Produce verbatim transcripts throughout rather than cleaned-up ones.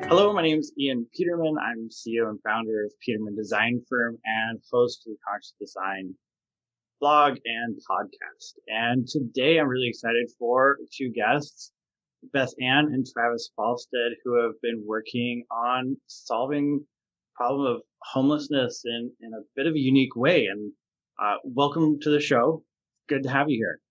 Hello, my name is Ian Peterman. I'm C E O and founder of Peterman Design Firm and host of the Conscious Design blog and podcast. And today I'm really excited for two guests, Beth Ann and Travis Falstead, who have been working on solving the problem of homelessness in, in a bit of a unique way. And uh, welcome to the show. Good to have you here.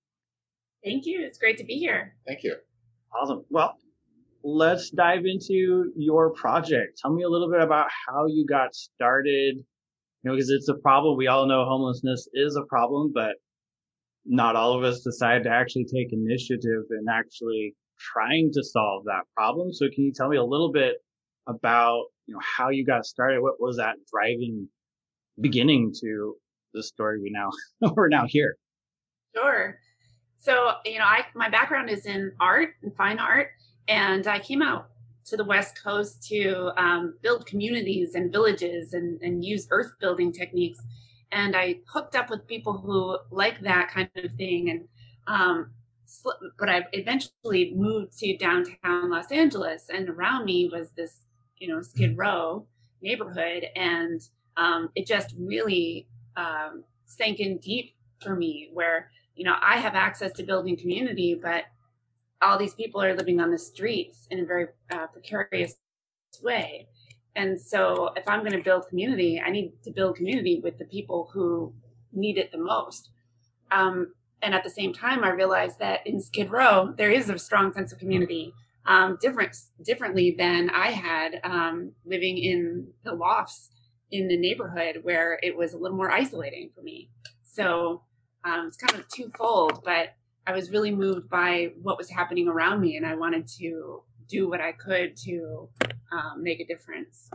Thank you. It's great to be here. Thank you. Awesome. Well, let's dive into your project. Tell me a little bit about how you got started. You know, because it's a problem. We all know homelessness is a problem, but not all of us decide to actually take initiative in actually trying to solve that problem. So can you tell me a little bit about, you know, how you got started? What was that driving beginning to the story we now we're now here? Sure. So, you know, I my background is in art and fine art, and I came out to the West Coast to um, build communities and villages and, and use earth building techniques. And I hooked up with people who like that kind of thing. And um, but I eventually moved to downtown Los Angeles, and around me was this, you know, Skid Row neighborhood, and um, it just really um, sank in deep for me, where you know I have access to building community, but all these people are living on the streets in a very uh, precarious way. And so if I'm going to build community, I need to build community with the people who need it the most. Um, and at the same time, I realized that in Skid Row, there is a strong sense of community, um, different, differently than I had um, living in the lofts in the neighborhood, where it was a little more isolating for me. So um, it's kind of twofold, but I was really moved by what was happening around me, and I wanted to do what I could to um, make a difference.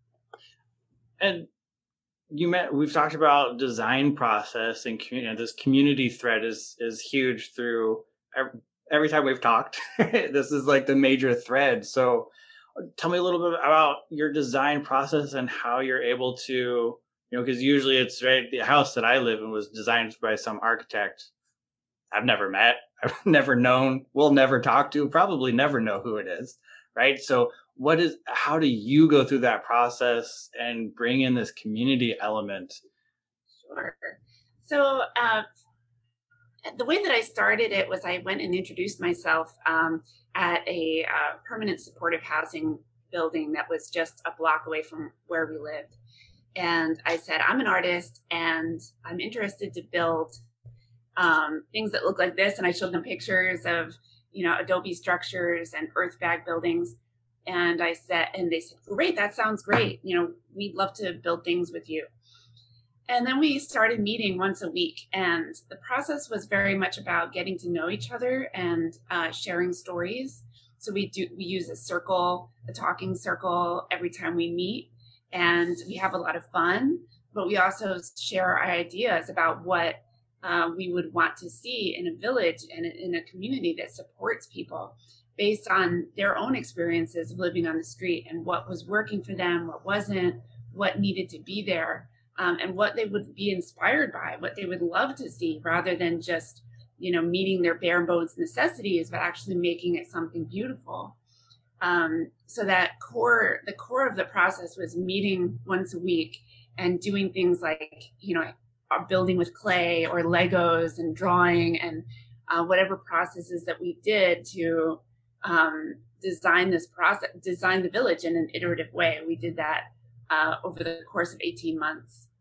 And you met, we've talked about design process and community. This community thread is is huge through every, every time we've talked. This is like the major thread. So tell me a little bit about your design process and how you're able to, you know, because usually it's right. The house that I live in was designed by some architect I've never met, I've never known, will never talk to, probably never know who it is, right? So what is, how do you go through that process and bring in this community element? Sure. So uh, the way that I started it was I went and introduced myself um, at a uh, permanent supportive housing building that was just a block away from where we lived. And I said, I'm an artist and I'm interested to build Um, things that look like this. And I showed them pictures of, you know, adobe structures and earth bag buildings. And I said, and they said, great, that sounds great. You know, we'd love to build things with you. And then we started meeting once a week. And the process was very much about getting to know each other and uh, sharing stories. So we do, we use a circle, a talking circle every time we meet. And we have a lot of fun, but we also share our ideas about what Uh, we would want to see in a village and in a community that supports people based on their own experiences of living on the street and what was working for them, what wasn't, what needed to be there, um, and what they would be inspired by, what they would love to see, rather than just, you know, meeting their bare bones necessities, but actually making it something beautiful. Um, so that core, the core of the process was meeting once a week and doing things like, you know, building with clay or Legos and drawing and uh, whatever processes that we did to um, design this process, design the village in an iterative way. We did that uh, over the course of eighteen months.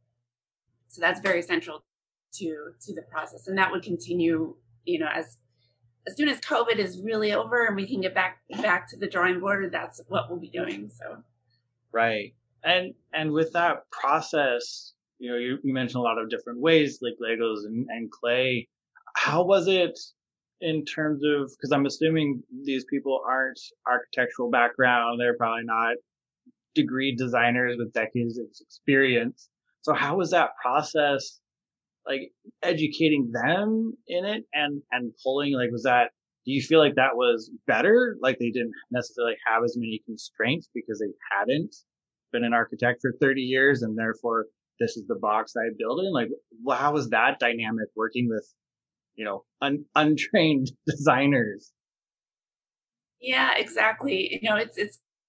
So that's very central to to the process, and that would continue, you know, as as soon as COVID is really over and we can get back back to the drawing board. That's what we'll be doing. So, right, and and with that process, you know, you, you mentioned a lot of different ways, like Legos and, and clay. How was it in terms of, because I'm assuming these people aren't architectural background, they're probably not degree designers with decades of experience. So how was that process, like educating them in it and, and pulling, like, was that, do you feel like that was better? Like they didn't necessarily have as many constraints because they hadn't been an architect for thirty years and therefore this is the box I build in? Like, well, how was that dynamic working with, you know, un- untrained designers? Yeah, exactly. You know, it's it's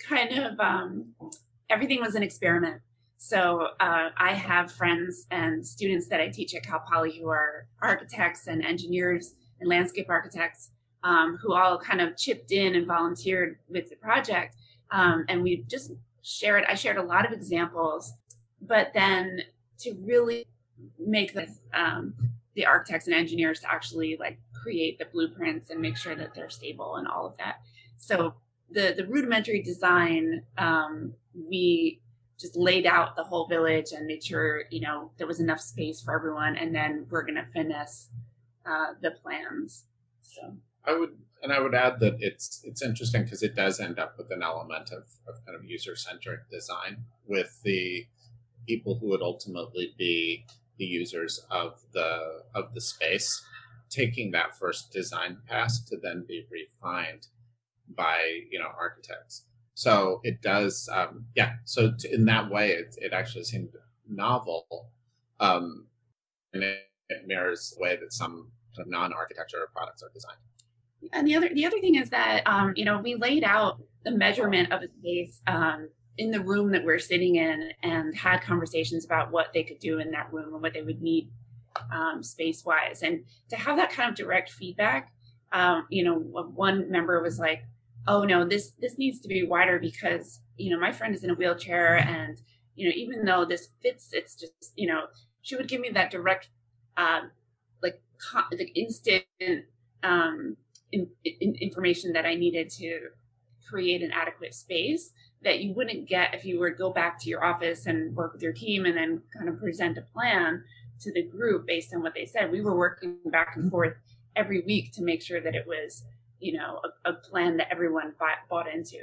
kind of um, everything was an experiment. So uh, I have friends and students that I teach at Cal Poly who are architects and engineers and landscape architects, um, who all kind of chipped in and volunteered with the project. Um, and we just shared, I shared a lot of examples, but then to really make the, um, the architects and engineers to actually like create the blueprints and make sure that they're stable and all of that. So the, the rudimentary design, um, we just laid out the whole village and made sure, you know, there was enough space for everyone. And then we're going to finesse uh, the plans. So I would, and I would add that it's it's interesting because it does end up with an element of, of kind of user-centric design with the people who would ultimately be the users of the of the space, taking that first design pass to then be refined by, you know, architects. So it does, um, yeah. So to, in that way, it, it actually seemed novel, um, and it, it mirrors the way that some sort of non-architecture products are designed. And the other the other thing is that um, you know, we laid out the measurement of a space um, in the room that we're sitting in, and had conversations about what they could do in that room and what they would need um, space wise, and to have that kind of direct feedback. Um, you know, one member was like, oh no, this this needs to be wider because, you know, my friend is in a wheelchair, and, you know, even though this fits, it's just, you know, she would give me that direct, um, like, con- like instant um, in, in information that I needed to create an adequate space that you wouldn't get if you were to go back to your office and work with your team and then kind of present a plan to the group based on what they said. We were working back and forth every week to make sure that it was, you know, a, a plan that everyone bought, bought into.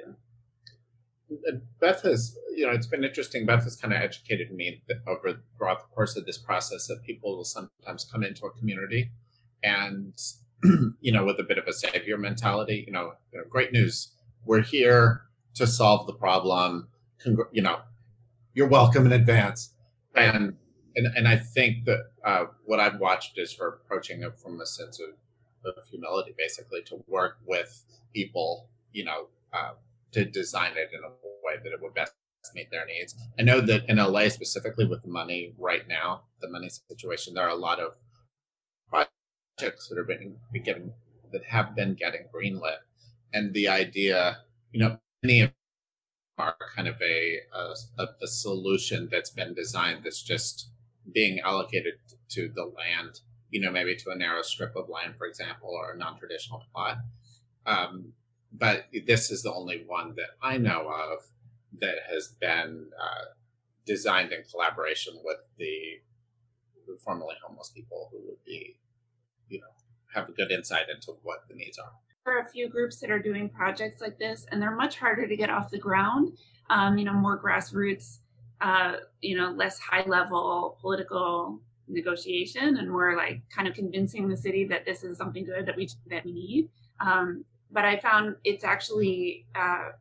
Beth has, you know, it's been interesting. Beth has kind of educated me that over throughout the course of this process that people will sometimes come into a community and, you know, with a bit of a savior mentality, you know, you know, great news. We're here to solve the problem. Congr- you know, you're welcome in advance. Right. And, and, and I think that uh, what I've watched is her approaching it from a sense of, of humility, basically, to work with people, you know, uh, to design it in a way that it would best meet their needs. I know that in L A specifically with the money right now, the money situation, there are a lot of projects that are being getting that have been getting greenlit, and the idea, you know, many of them are kind of a a, a solution that's been designed that's just being allocated to the land, you know, maybe to a narrow strip of land, for example, or a non-traditional plot. Um, but this is the only one that I know of that has been uh, designed in collaboration with the formerly homeless people who would be, you know, have a good insight into what the needs are. There are a few groups that are doing projects like this, and they're much harder to get off the ground. Um, you know, more grassroots, uh, you know, less high-level political negotiation, and more like kind of convincing the city that this is something good that we that we need. Um, but I found it's actually uh,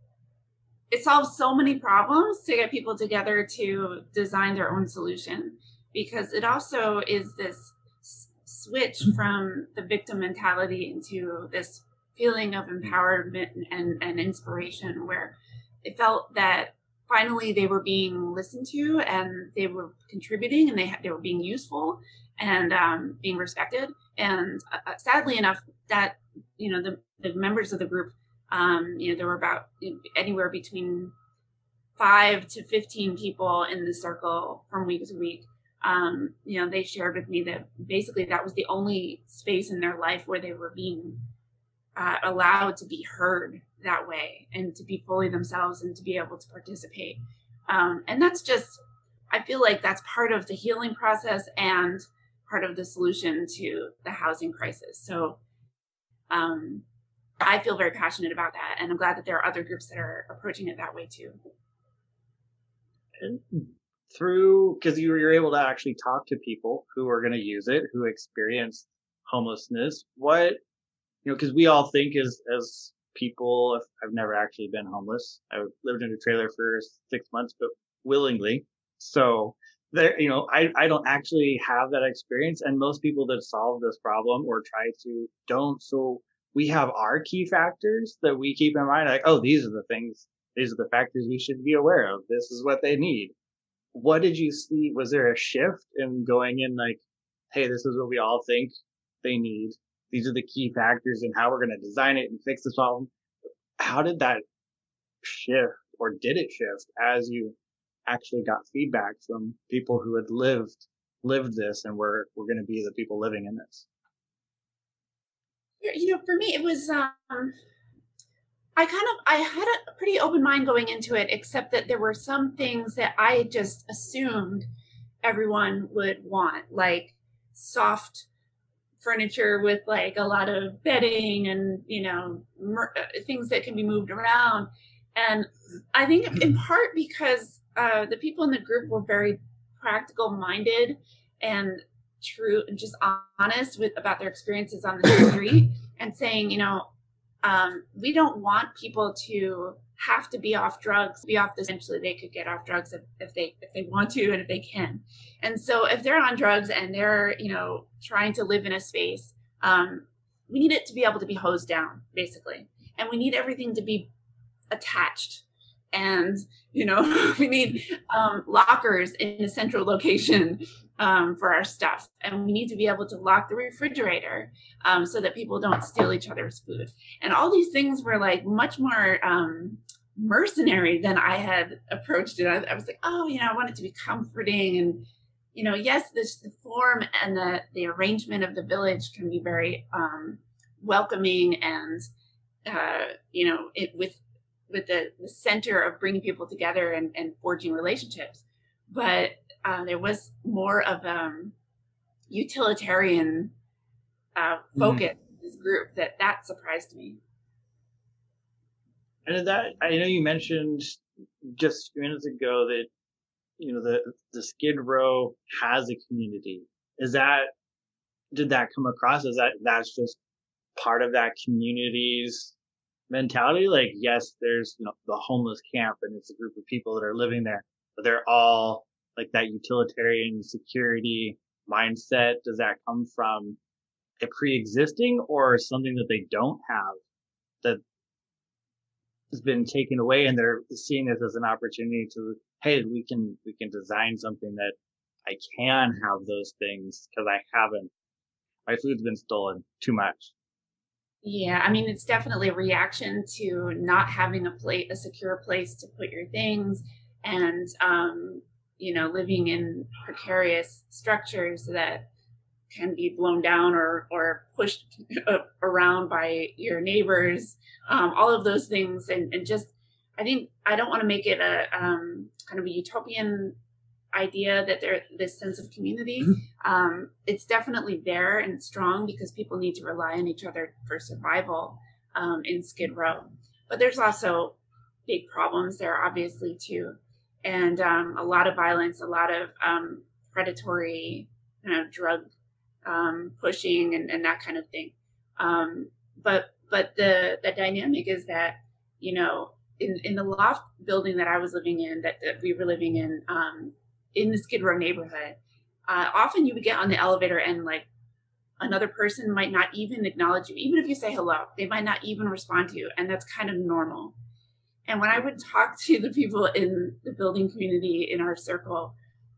it solves so many problems to get people together to design their own solution, because it also is this s- switch from the victim mentality into this feeling of empowerment and, and inspiration, where it felt that finally they were being listened to and they were contributing and they they were being useful and um, being respected. And uh, sadly enough, that, you know, the, the members of the group, um, you know, there were about you know, anywhere between five to fifteen people in the circle from week to week. Um, you know, they shared with me that basically that was the only space in their life where they were being uh, allowed to be heard that way and to be fully themselves and to be able to participate. Um, and that's just, I feel like that's part of the healing process and part of the solution to the housing crisis. So um, I feel very passionate about that. And I'm glad that there are other groups that are approaching it that way too. And through, because you were able to actually talk to people who are going to use it, who experienced homelessness, what, you know, because we all think as, as people, I've never actually been homeless. I lived in a trailer for six months, but willingly. So there, you know, I, I don't actually have that experience. And most people that solve this problem or try to don't. So we have our key factors that we keep in mind, like, oh, these are the things these are the factors we should be aware of. This is what they need. What did you see? Was there a shift in going in like, hey, this is what we all think they need. These are the key factors in how we're going to design it and fix the problem. How did that shift, or did it shift as you actually got feedback from people who had lived lived this and were were going to be the people living in this? You know, for me, it was, um, I kind of, I had a pretty open mind going into it, except that there were some things that I just assumed everyone would want, like soft furniture with like a lot of bedding and, you know, mer- things that can be moved around. And I think in part because uh, the people in the group were very practical minded and true and just honest with about their experiences on the street, and saying, you know, um, we don't want people to have to be off drugs, be off this. Eventually they could get off drugs if, if they if they want to and if they can. And so if they're on drugs and they're, you know, trying to live in a space, um, we need it to be able to be hosed down, basically. And we need everything to be attached. And, you know, we need um, lockers in a central location um, for our stuff. And we need to be able to lock the refrigerator um, so that people don't steal each other's food. And all these things were like much more um, mercenary than I had approached it. I, I was like, oh, you know, I want it to be comforting. And, you know, yes, this, the form and the, the arrangement of the village can be very um, welcoming and, uh, you know, it with with the, the center of bringing people together and, and forging relationships. But uh, there was more of um utilitarian uh, focus mm. in this group that that surprised me. And that, I know you mentioned just minutes ago that, you know, the, the Skid Row has a community. Is that, did that come across? Is that, that's just part of that community's mentality? Like, yes, there's, you know, the homeless camp and it's a group of people that are living there, but they're all like that utilitarian security mindset. Does that come from a pre-existing or something that they don't have that has been taken away and they're seeing this as an opportunity to, hey, we can, we can design something that I can have those things because I haven't, my food's been stolen too much. Yeah, I mean, it's definitely a reaction to not having a place, a secure place to put your things, and um, you know, living in precarious structures that can be blown down or or pushed around by your neighbors. Um, all of those things, and and just, I think I don't want to make it a um, kind of a utopian idea that there this sense of community. Um, it's definitely there and strong because people need to rely on each other for survival um, in Skid Row. But there's also big problems there, obviously, too. And um, a lot of violence, a lot of um, predatory kind of drug um, pushing and, and that kind of thing. Um, but but the, the dynamic is that, you know, in, in the loft building that I was living in, that, that we were living in, um, in the Skid Row neighborhood, uh, often you would get on the elevator and like another person might not even acknowledge you. Even if you say hello, they might not even respond to you. And that's kind of normal. And when I would talk to the people in the building community in our circle,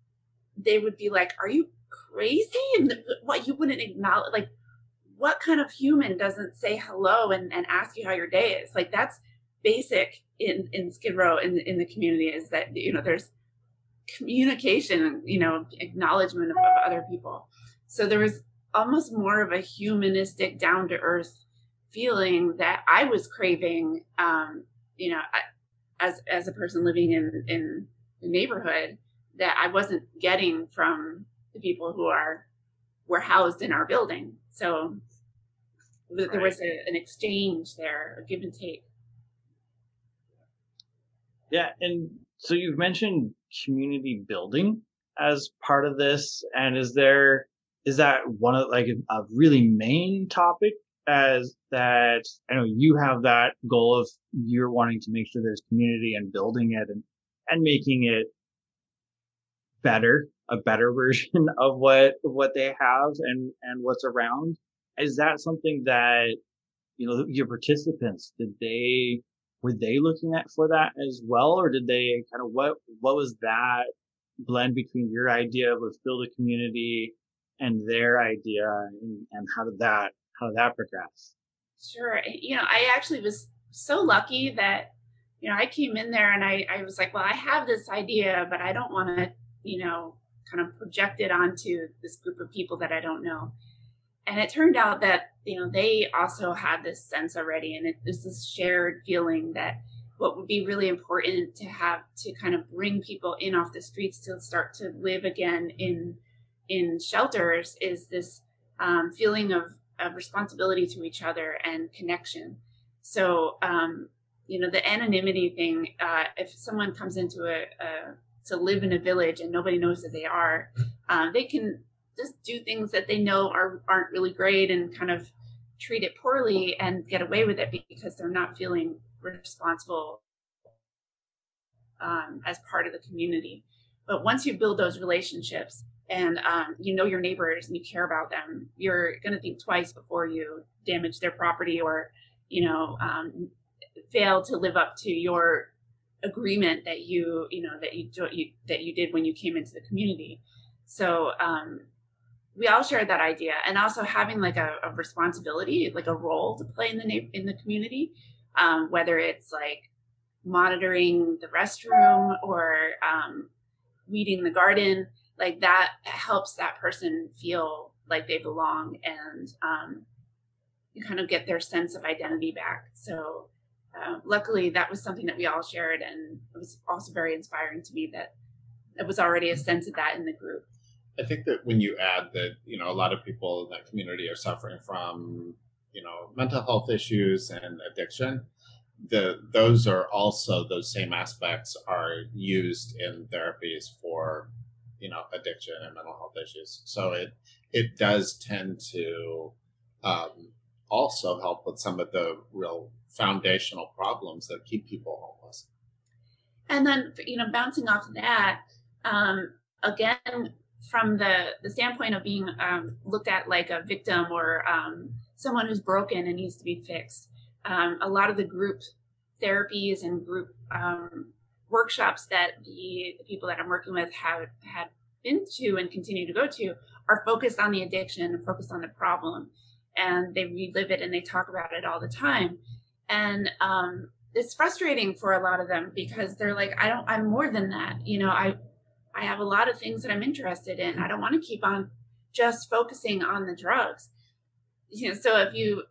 they would be like, are you crazy? And what, you wouldn't acknowledge, like, what kind of human doesn't say hello and, and ask you how your day is? Like, that's basic in, in Skid Row in, in the community, is that, you know, there's communication, you know, acknowledgement of, of other people. So there was almost more of a humanistic, down to earth feeling that I was craving, um, you know, as as a person living in in the neighborhood, that I wasn't getting from the people who are were housed in our building. So right. There was a, an exchange there, a give and take. Yeah, and so you've mentioned community building as part of this, and is there is that one of like a, a really main topic as that? I know you have that goal of you're wanting to make sure there's community and building it and and making it better, a better version of what what they have and and what's around. Is that something that, you know, your participants, did they were they looking at for that as well, or did they kind of what what was that blend between your idea of let's build a community and their idea, and, and how did that how did that progress? Sure. You know, I actually was so lucky that, you know, I came in there and I, I was like, well, I have this idea, but I don't want to, you know, kind of project it onto this group of people that I don't know. And it turned out that, you know, they also had this sense already. And it was this shared feeling that what would be really important to have to kind of bring people in off the streets to start to live again in in shelters is this um, feeling of, of responsibility to each other and connection. So, um, you know, the anonymity thing, uh, if someone comes into a, a, to live in a village and nobody knows that they are, uh, they can just do things that they know are, aren't really great and kind of treat it poorly and get away with it because they're not feeling responsible um, as part of the community. But once you build those relationships and um, you know your neighbors and you care about them, you're going to think twice before you damage their property or, you know, um, fail to live up to your agreement that you, you know, that you, you that you did when you came into the community. So um, we all shared that idea, and also having like a, a responsibility, like a role to play in the in the community, um, whether it's like monitoring the restroom or um, weeding the garden. Like that helps that person feel like they belong, and um, you kind of get their sense of identity back. So uh, luckily that was something that we all shared, and it was also very inspiring to me that there was already a sense of that in the group. I think that when you add that, you know, a lot of people in that community are suffering from, you know, mental health issues and addiction, the those are also, those same aspects are used in therapies for, you know, addiction and mental health issues. So it it does tend to um, also help with some of the real foundational problems that keep people homeless. And then, you know, bouncing off of that, um, again, from the, the standpoint of being um, looked at like a victim or um, someone who's broken and needs to be fixed, um, a lot of the group therapies and group um, workshops that the, the people that I'm working with have had been to and continue to go to are focused on the addiction and focused on the problem. And they relive it and they talk about it all the time. And um, it's frustrating for a lot of them because they're like, I don't, I'm more than that. You know, I, I have a lot of things that I'm interested in. I don't want to keep on just focusing on the drugs. You know, so if you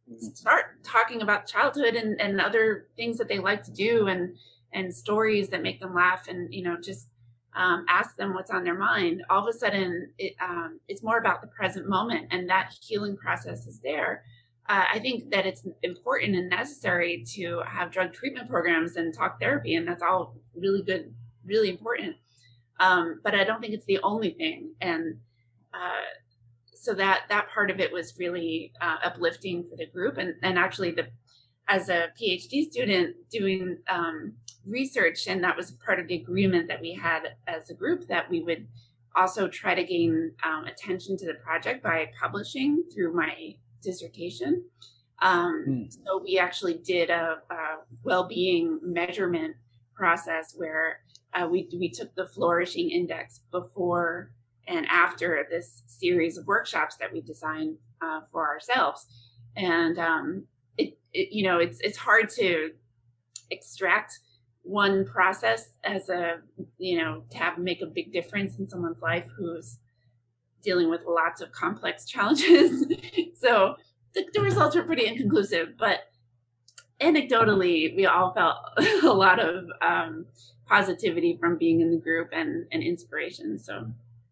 start talking about childhood and, and other things that they like to do and, and stories that make them laugh and, you know, just um, ask them what's on their mind, all of a sudden it, um, it's more about the present moment, and that healing process is there. Uh, I think that it's important and necessary to have drug treatment programs and talk therapy, and that's all really good, really important. Um, but I don't think it's the only thing. And uh, so that that part of it was really uh, uplifting for the group. And, and actually, the as a PhD student doing um, research, and that was part of the agreement that we had as a group, that we would also try to gain um, attention to the project by publishing through my dissertation. Um, mm. So we actually did a, a well-being measurement process where uh, we we took the Flourishing Index before and after this series of workshops that we designed uh, for ourselves, and um, it, it you know it's it's hard to extract one process as a you know to have make a big difference in someone's life who's dealing with lots of complex challenges. So the, the results were pretty inconclusive, but anecdotally, we all felt a lot of um, positivity from being in the group and, and inspiration. So,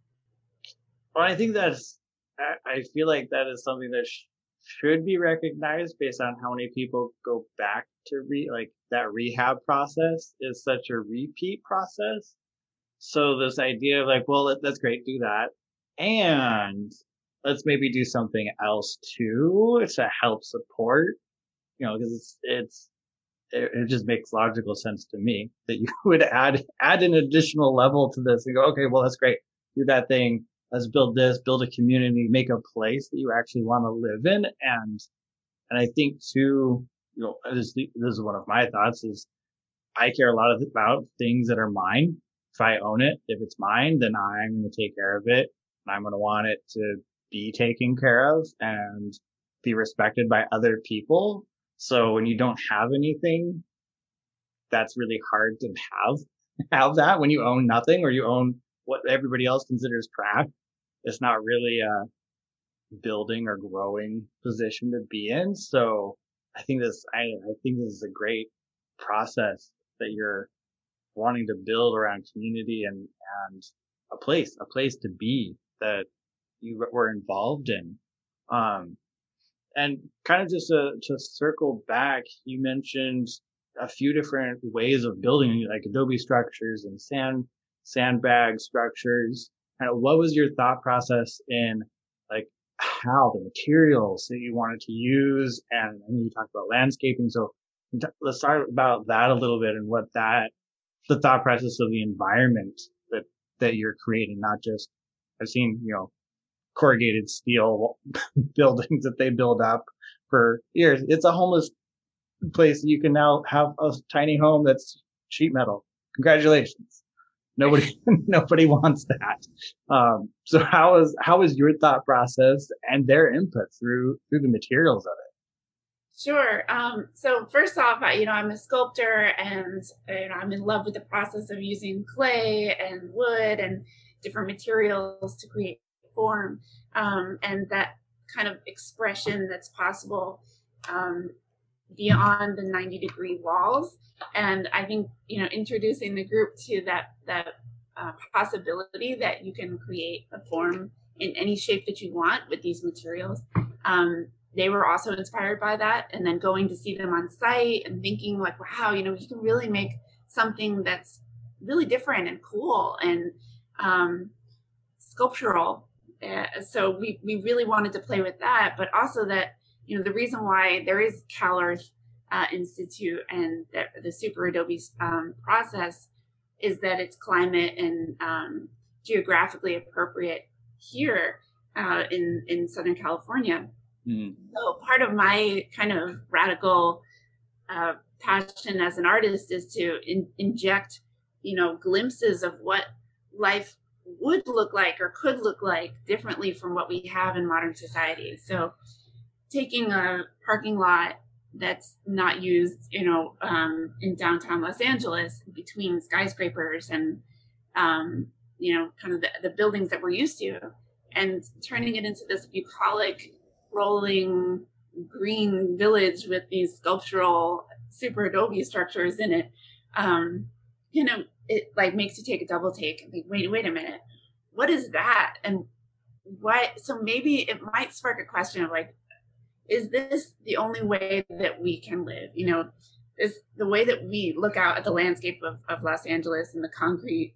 well, I think that's, I, I feel like that is something that sh- should be recognized based on how many people go back to re, like that rehab process is such a repeat process. So this idea of like, well, that, that's great, do that. And let's maybe do something else too to help support, you know, because it's, it's, it, it just makes logical sense to me that you would add, add an additional level to this and go, okay, well, that's great. Do that thing. Let's build this, build a community, make a place that you actually want to live in. And, and I think too, you know, this, this is one of my thoughts is I care a lot of, about things that are mine. If I own it, if it's mine, then I'm going to take care of it. And I'm going to want it to be taken care of and be respected by other people. So when you don't have anything, that's really hard to have, have that when you own nothing or you own what everybody else considers trash. It's not really a building or growing position to be in. So I think this, I, I think this is a great process that you're wanting to build around community and, and a place, a place to be that you were involved in. Um, and kind of just to, to circle back, you mentioned a few different ways of building, like adobe structures and sand, sandbag structures. Kind of what was your thought process in like how the materials that you wanted to use? And I mean, you talked about landscaping. So let's talk about that a little bit and what that, the thought process of the environment that, that you're creating, not just, I've seen, you know, corrugated steel buildings that they build up for years. It's a homeless place. You can now have a tiny home that's sheet metal. Congratulations. Nobody, nobody wants that. Um, so how is, how is your thought process and their input through, through the materials of it? Sure. Um, so first off, I, you know, I'm a sculptor and you know, I'm in love with the process of using clay and wood and different materials to create form, um, and that kind of expression that's possible um, beyond the ninety degree walls. And I think, you know, introducing the group to that, that uh, possibility that you can create a form in any shape that you want with these materials. Um, they were also inspired by that. And then going to see them on site and thinking like, wow, you know, you can really make something that's really different and cool and um, sculptural. Uh, so we, we really wanted to play with that, but also that, you know, the reason why there is CalArts uh, Institute and the, the Super Adobe um, process is that it's climate and um, geographically appropriate here uh, in, in Southern California. Mm. So part of my kind of radical uh, passion as an artist is to in, inject, you know, glimpses of what life would look like or could look like differently from what we have in modern society. So taking a parking lot that's not used, you know, um, in downtown Los Angeles between skyscrapers and, um, you know, kind of the, the buildings that we're used to, and turning it into this bucolic, rolling green village with these sculptural super adobe structures in it, um, you know, it like makes you take a double take and think, wait, wait a minute, what is that? And what, so maybe it might spark a question of like, is this the only way that we can live? You know, is the way that we look out at the landscape of, of Los Angeles and the concrete,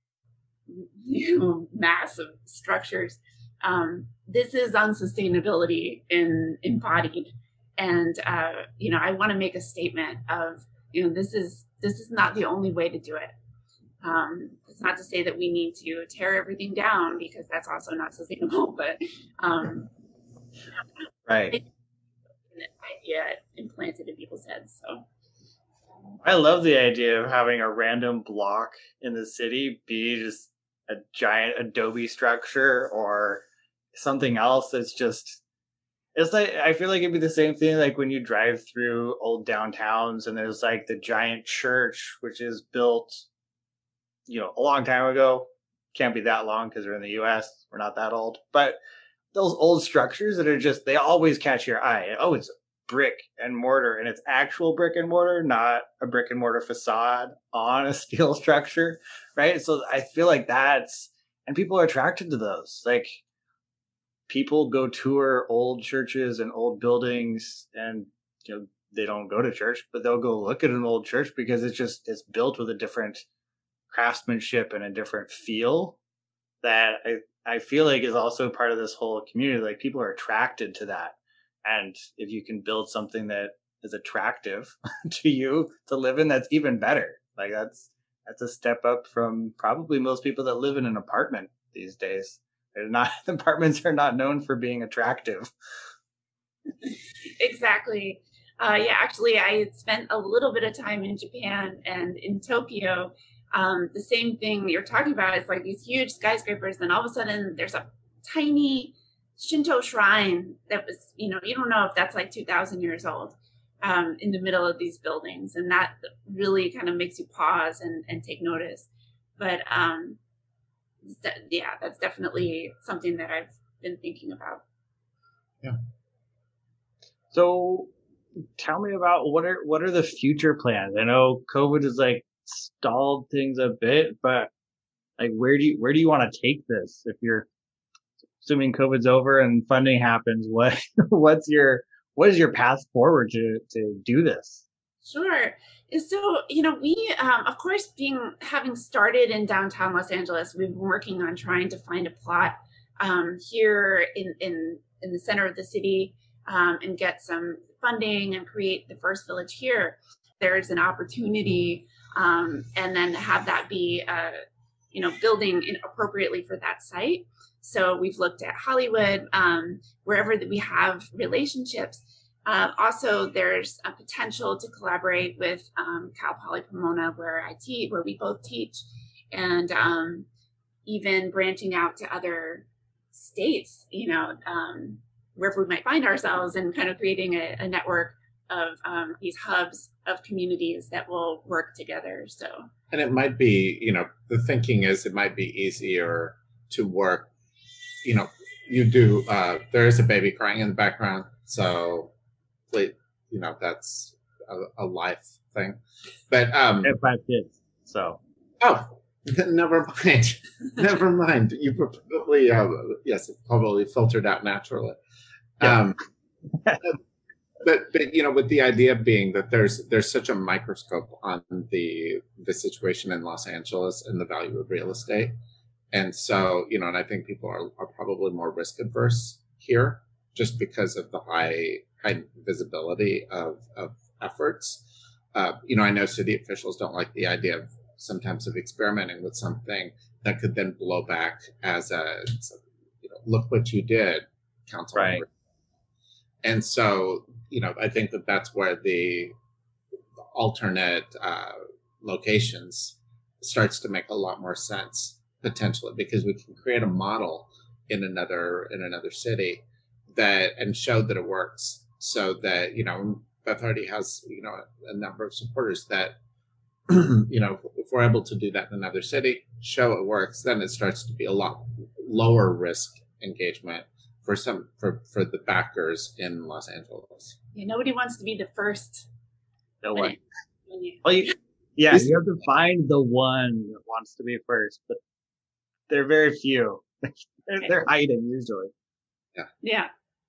you know, mass of structures. Um, this is unsustainability in embodied. And, uh, you know, I want to make a statement of, you know, this is, this is not the only way to do it. Um, it's not to say that we need to tear everything down because that's also not sustainable, but, um, right. idea implanted in people's heads. So I love the idea of having a random block in the city be just a giant adobe structure or something else that's just, it's like, I feel like it'd be the same thing like when you drive through old downtowns and there's like the giant church which is built, you know, a long time ago. Can't be that long because we're in the U S, we're not that old, but those old structures that are just, they always catch your eye. Oh, it's brick and mortar, and it's actual brick and mortar, not a brick and mortar facade on a steel structure, right? So I feel like that's, and people are attracted to those. Like people go tour old churches and old buildings, and you know, they don't go to church, but they'll go look at an old church because it's just, it's built with a different craftsmanship and a different feel that I, I feel like is also part of this whole community. Like people are attracted to that. And if you can build something that is attractive to you to live in, that's even better. Like that's, that's a step up from probably most people that live in an apartment these days. They're not, apartments are not known for being attractive. Exactly. Uh, yeah, actually, I had spent a little bit of time in Japan and in Tokyo. Um, the same thing you're talking about. It's like these huge skyscrapers, and all of a sudden there's a tiny Shinto shrine that was, you know, you don't know if that's like two thousand years old um, in the middle of these buildings. And that really kind of makes you pause and, and take notice. But um, th- yeah, that's definitely something that I've been thinking about. Yeah. So tell me about what are what are the future plans? I know COVID has like stalled things a bit, but like where do you where do you want to take this? If you're assuming COVID's over and funding happens, what what's your what is your path forward to to do this? Sure. So, you know, we, um, of course, being having started in downtown Los Angeles, we've been working on trying to find a plot um, here in, in in the center of the city um, and get some funding and create the first village here. There's an opportunity, um, and then have that be, uh, you know, building in appropriately for that site. So we've looked at Hollywood, um, wherever that we have relationships. Uh, also, there's a potential to collaborate with um, Cal Poly Pomona, where I teach, where we both teach, and um, even branching out to other states, you know, um, wherever we might find ourselves, and kind of creating a, a network of um, these hubs of communities that will work together. So, and it might be, you know, the thinking is it might be easier to work. You know, you do. Uh, there is a baby crying in the background, so. You know, that's a, a life thing. But um I have five kids, so oh, never mind. Never mind. You probably uh, yes, it probably filtered out naturally. Yeah. Um, but but you know, with the idea being that there's there's such a microscope on the the situation in Los Angeles and the value of real estate, and so you know, and I think people are are probably more risk adverse here just because of the high. high visibility of, of efforts. Uh, you know, I know city officials don't like the idea of sometimes of experimenting with something that could then blow back as a, you know, look what you did, council. Right. And so, you know, I think that that's where the alternate uh, locations starts to make a lot more sense potentially, because we can create a model in another in another city that and show that it works. So that, you know, Beth already has, you know, a number of supporters that, you know, if we're able to do that in another city, show it works, then it starts to be a lot lower risk engagement for some, for, for the backers in Los Angeles. Yeah, nobody wants to be the first. No one. You, well, you, yeah, you have to find the one that wants to be first, but they're very few. they're, they're hiding usually. Yeah. Yeah.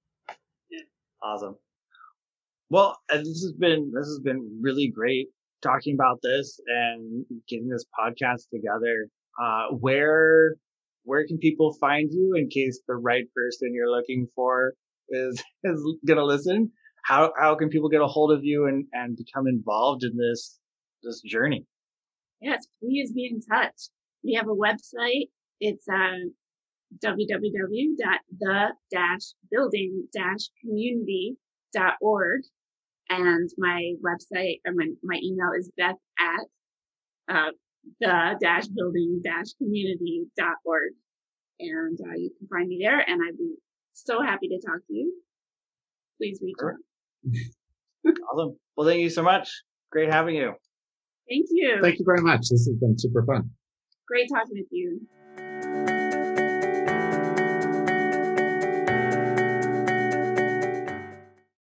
Awesome. Well, this has been this has been really great talking about this and getting this podcast together. Uh, where where can people find you in case the right person you're looking for is is gonna listen? How how can people get a hold of you and, and become involved in this this journey? Yes, please be in touch. We have a website. It's uh, w w w dot the dash building dash community dot org, and my website or my, my email is beth at uh, the dash building dash community dot org, and uh, you can find me there, and I'd be so happy to talk to you. Please reach sure. out. Awesome. Well, thank you so much. Great having you. Thank you. Thank you very much. This has been super fun. Great talking with you.